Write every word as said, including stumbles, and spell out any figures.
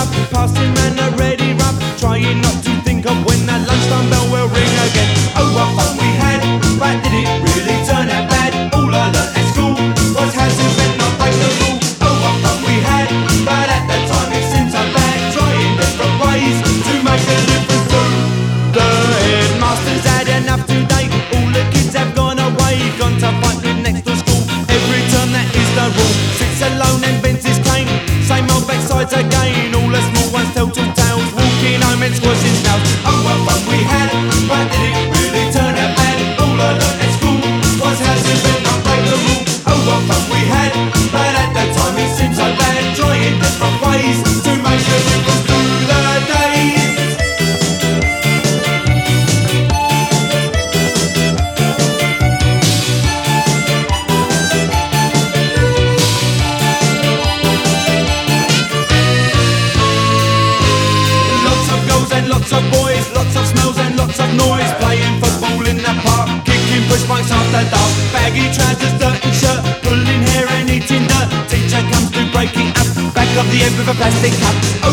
up, passing round a ready rub, trying not to think of when that lunchtime bell will ring again. Oh, what fun we had, but did it really turn out bad? All I learnt at school was how to bend, not break the rule. Oh, what fun we had, but at that time it seemed so bad, trying different ways to make a difference to the headmaster's had enough today. All the kids have gone away, gone to fight with next door school. Every term that is the rule, sits alone and bends his cane. Same old backsides again, all the small ones tell tall tales, walking home and squashing snails. Oh, what fun we had, but did it really turn out bad? All I learnt at school was how to bend, not break the rule. Oh, what fun we had, but at that time it seemed so bad, trying different ways to make a difference through the days. Lots of boys, lots of smells and lots of noise, playing football in the park, kicking push bikes after dark, baggy trousers, dirty shirt, pulling hair and eating dirt. Teacher comes to break it up, back of the head with a plastic cup.